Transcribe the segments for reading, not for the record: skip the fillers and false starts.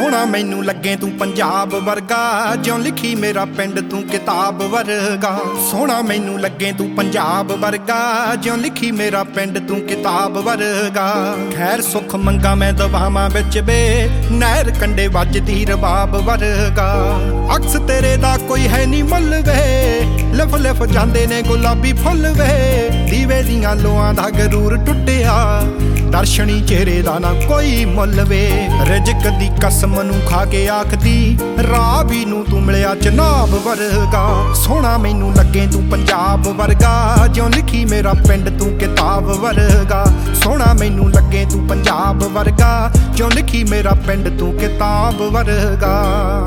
ਸੋਹਣਾ ਮੈਨੂੰ ਲੱਗੇ ਤੂੰ ਪੰਜਾਬ ਵਰਗਾ, ਜਿਉਂ ਲਿਖੀ ਮੇਰਾ ਪਿੰਡ ਤੂੰ ਕਿਤਾਬ ਵਰਗਾ। ਸੋਹਣਾ ਮੈਨੂੰ ਲੱਗੇ ਤੂੰ ਪੰਜਾਬ ਵਰਗਾ, ਜਿਉਂ ਲਿਖੀ ਮੇਰਾ ਪਿੰਡ ਤੂੰ ਕਿਤਾਬ ਵਰਗਾ। ਖੈਰ ਸੁੱਖ ਮੰਗਾ ਮੈਂ ਦਵਾਵਾਂ ਵਿੱਚ ਵੇ, ਨਹਿਰ ਕੰਡੇ ਵੱਜਦੀ ਰਬਾਬ ਵਰਗਾ। ਅਕਸ ਤੇਰੇ ਦਾ ਕੋਈ ਹੈ ਨੀ ਮੁੱਲ ਵੇ, ਲਿਫ ਲਿਫ ਜਾਂਦੇ ਨੇ ਗੁਲਾਬੀ ਫੁੱਲ ਵੇ। ਦੀਵੇ ਦੀਆਂ ਲੋਆਂ ਦਾ ਗਰੂਰ ਟੁੱਟਿਆ, ਦਰਸ਼ਨੀ ਚਿਹਰੇ ਦਾ ਨਾ ਕੋਈ ਮੁੱਲ ਵੇ। ਰਿਜ਼ਕ ਦੀ ਕਸਮ ਨੂੰ ਖਾ ਕੇ ਆਖਦੀ, ਰਾਵੀ ਨੂੰ ਤੂੰ ਮਿਲਿਆ ਜਨਾਬ ਵਰਗਾ। ਸੋਹਣਾ ਮੈਨੂੰ ਲੱਗੇ ਤੂੰ ਪੰਜਾਬ ਵਰਗਾ, ਜਿਉਂ ਲਿਖੀ ਮੇਰਾ ਪਿੰਡ ਤੂੰ ਕਿਤਾਬ ਵਰਗਾ। ਸੋਹਣਾ ਮੈਨੂੰ ਲੱਗੇ ਤੂੰ ਪੰਜਾਬ ਵਰਗਾ, ਜਿਉਂ ਲਿਖੀ ਮੇਰਾ ਪਿੰਡ ਤੂੰ ਕਿਤਾਬ ਵਰਗਾ।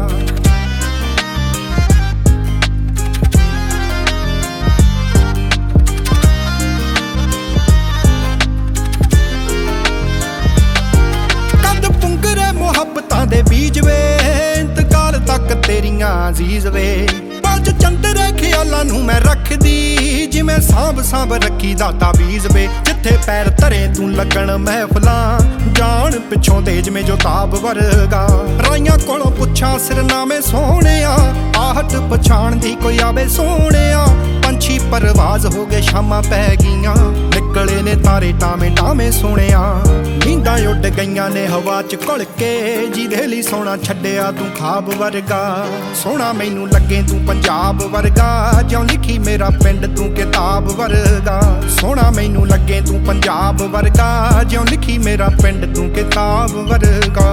ਮੁਹੱਬਤਾਂ ਦੇ ਬੀਜ ਵੇ, ਇੰਤਕਾਲ ਤੱਕ ਤੇਰੀਆਂ ਅਜ਼ੀਜ਼ ਵੇ। ਪੰਜ ਚੰਦਰੇ ਖਿਆਲਾਂ ਨੂੰ ਮੈਂ ਰੱਖਦੀ, ਜਿਵੇਂ ਸਾਂਭ ਸਾਂਭ ਰੱਖੀ ਦਾ ਤਾਬੀਜ਼ ਵੇ। ਜਿੱਥੇ ਪੈਰ ਧਰੇ ਤੂੰ ਲੱਗਣ ਮਹਿਫਲਾਂ, ਜਾਣ ਪਿੱਛੋਂ ਦੇ ਜਿਵੇਂ ਜੋ ਤਾਬ ਵਰਗਾ। ਰਾਈਆਂ ਕੋਲੋਂ ਪੁੱਛਾਂ ਸਿਰਨਾਮੇ ਸੋਹਣਿਆ, ਆਹਟ ਪਛਾਣ ਦੀ ਕੋਈ ਆਵੇ ਸੋਹਣਿਆ। ਪੰਛੀ ਪਰਵਾਜ਼ ਹੋ ਗਏ ਸ਼ਾਮਾਂ ਪੈ ਗਈਆਂ, ਨਿਕਲੇ ਨੇ ਤਾਰੇ ਟਾਵੇਂ ਟਾਵੇਂ ਸੋਹਣਿਆ। ਨੀਂਦਾਂ ਉੱਡ ਗਈਆਂ ਨੇ ਹਵਾ ਚ ਘੁਲ ਕੇ, ਜਿਹਦੇ ਲਈ ਸੋਹਣਾ ਛੱਡਿਆ ਤੂੰ ਖਾਬ ਵਰਗਾ। ਸੋਹਣਾ ਮੈਨੂੰ ਲੱਗੇ ਤੂੰ ਪੰਜਾਬ ਵਰਗਾ, ਜਿਉਂ ਲਿਖੀ ਮੇਰਾ ਪਿੰਡ ਤੂੰ ਕਿਤਾਬ ਵਰਗਾ। ਸੋਹਣਾ ਮੈਨੂੰ ਲੱਗੇ ਤੂੰ ਪੰਜਾਬ ਵਰਗਾ, ਜਿਉਂ ਲਿਖੀ ਮੇਰਾ ਪਿੰਡ ਤੂੰ ਕਿਤਾਬ ਵਰਗਾ।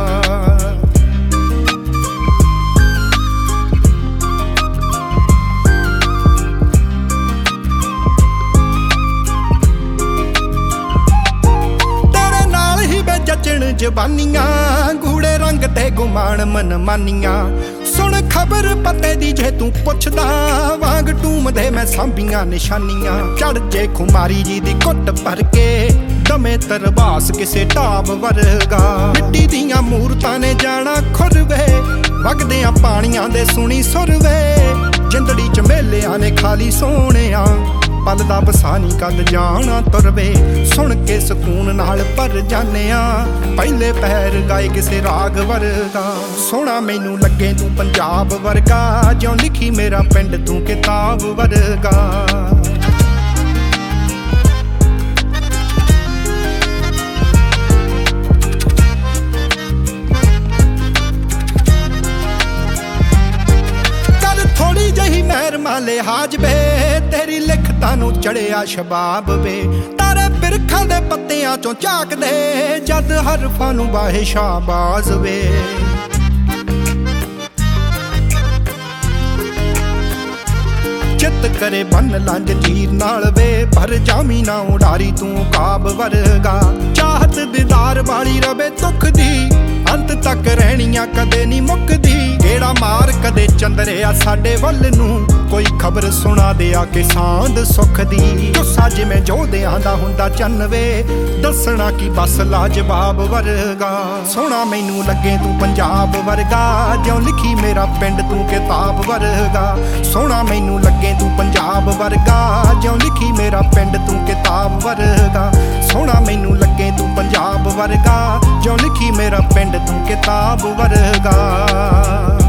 ਜਵਾਨੀਆਂ ਗੂੜੇ ਰੰਗ ਤੇ ਗੁਮਾਨ ਮਨਮਾਨੀਆਂ, ਸੁਣ ਖਬਰ ਪਤੇ ਦੀ ਜੇ ਤੂੰ ਪੁੱਛਦਾ, ਵਾਂਗ ਟੂਮਦੇ ਮੈਂ ਸਾਂਭੀਆਂ ਨਿਸ਼ਾਨੀਆਂ। ਚੜ ਜੇ ਖੁਮਾਰੀ ਜੀ ਦੀ ਕੁੱਟ ਭਰ ਕੇ, ਦਮੇ ਤਰਬਾਸ ਕਿਸੇ ਢਾਬ ਵਰਗਾ। ਮਿੱਟੀ ਦੀਆਂ ਮੂਰਤਾਂ ਨੇ ਜਾਣਾ ਖੁਰਵੇ, ਵਗਦਿਆਂ ਪਾਣੀਆਂ ਦੇ ਸੁਣੀ ਸੁਰਵੇ। ਜਿੰਦੜੀ ਚ ਮੇਲਿਆਂ ਨੇ ਖਾਲੀ ਸੋਹਣਿਆ, ਪਲ ਦਾ ਵਸਾਨੀ ਕਦ ਜਾਣਾ ਤੁਰਵੇ। ਸੁਣ ਕੇ ਸਕੂਨ ਨਾਲ ਭਰ ਜਾਨੇ ਆ, ਪਹਿਲੇ ਪੈਰ ਗਾਏ ਕਿਸੇ ਰਾਗ ਵਰਗਾ। ਸੋਹਣਾ ਮੈਨੂੰ ਲੱਗੇ ਤੂੰ ਪੰਜਾਬ ਵਰਗਾ, ਜਿਉਂ ਲਿਖੀ ਮੇਰਾ ਪਿੰਡ ਤੂੰ ਕਿਤਾਬ ਵਰਗਾ। ਥੋੜੀ ਜਹੀ ਮਹਿਰ ਮਾਲੇ ਹਾਜ ਵੇ, ਤੇਰੀ ਲਿਖਤਾਂ ਨੂੰ ਚੜਿਆ ਸ਼ਬਾਬ ਵੇ। ਤਾਰੇ ਬਿਰਖਾਂ ਦੇ ਪੱਤਿਆਂ ਚੋਂ ਝਾਕਦੇ, ਜਦ ਹਰਫਾਂ ਨੂੰ ਬਾਹੇ ਸ਼ਾਬਾਜ਼ ਵੇ। ਚਿੱਤ ਕਰੇ ਬੰਨ ਲੰਜ ਜੀਰ ਨਾਲ ਵੇ, ਪਰ ਜਾਮੀ ਨਾ ਉਡਾਰੀ ਤੂੰ ਕਾਬ ਵਰਗਾ। ਚਾਹਤ ਦੀਦਾਰ ਵਾਲੀ ਰਵੇ ਦੁੱਖ ਦੀ, ਅੰਤ ਤੱਕ ਰਹਿਣੀਆਂ ਕਦੇ ਨਹੀਂ ਮੁੱਕਦੀ। ਗੇੜਾ ਮਾਰ ਕਦੇ ਚੰਦਰਿਆ ਸਾਡੇ ਵੱਲ ਨੂੰ, ਕੋਈ ਖਬਰ ਸੁਣਾ ਦੇ ਆ ਕੇ ਸਾਂਦ ਸੁੱਖ ਦੀ। ਗੁੱਸਾ ਜਿਵੇਂ ਜੋਧਿਆਂ ਦਾ ਹੁੰਦਾ ਚੰਨ ਵੇ, ਦੱਸਣਾ ਕੀ ਬਸ ਲਾਜਵਾਬ ਵਰਗਾ। ਸੋਹਣਾ ਮੈਨੂੰ ਲੱਗੇ ਤੂੰ ਪੰਜਾਬ ਵਰਗਾ, ਜਿਉਂ ਲਿਖੀ ਮੇਰਾ ਪਿੰਡ ਤੂੰ ਕਿਤਾਬ ਵਰਗਾ। ਸੋਹਣਾ ਮੈਨੂੰ ਲੱਗੇ ਤੂੰ ਪੰਜਾਬ ਵਰਗਾ, ਜਿਉਂ ਲਿਖੀ ਮੇਰਾ ਪਿੰਡ ਤੂੰ ਕਿਤਾਬ ਵਰਗਾ। ਸੋਹਣਾ ਮੈਨੂੰ ਲੱਗੇ ਤੂੰ ਪੰਜਾਬ ਵਰਗਾ, ਜਿਉਂ ਲਿਖੀ ਮੇਰਾ ਪਿੰਡ ਤੂੰ ਕਿਤਾਬ ਵਰਗਾ।